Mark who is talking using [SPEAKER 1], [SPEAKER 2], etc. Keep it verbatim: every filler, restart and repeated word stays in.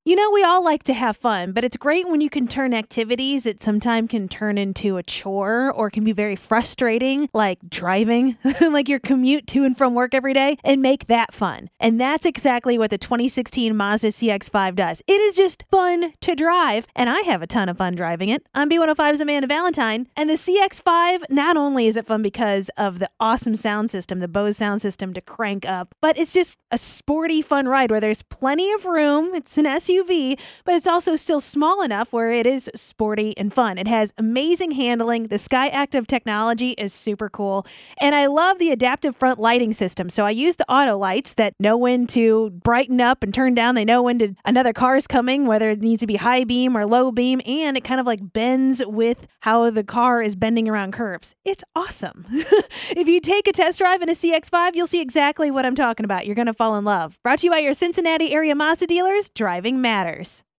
[SPEAKER 1] You know, we all like to have fun, but it's great when you can turn activities that sometimes can turn into a chore or can be very frustrating, like driving, like your commute to and from work every day, and make that fun. And that's exactly what the twenty sixteen Mazda C X five does. It is just fun to drive, and I have a ton of fun driving it. I'm B one oh five's Amanda Valentine, and the C X five, not only is it fun because of the awesome sound system, the Bose sound system to crank up, but it's just a sporty, fun ride where there's plenty of room. It's an S U V, but it's also still small enough where it is sporty and fun. It has amazing handling. The Sky Active technology is super cool. And I love the adaptive front lighting system. So I use the auto lights that know when to brighten up and turn down. They know when to, another car is coming, whether it needs to be high beam or low beam. And it kind of like bends with how the car is bending around curves. It's awesome. If you take a test drive in a C X five, you'll see exactly what I'm talking about. You're going to fall in love. Brought to you by your Cincinnati area Mazda dealers. Driving matters.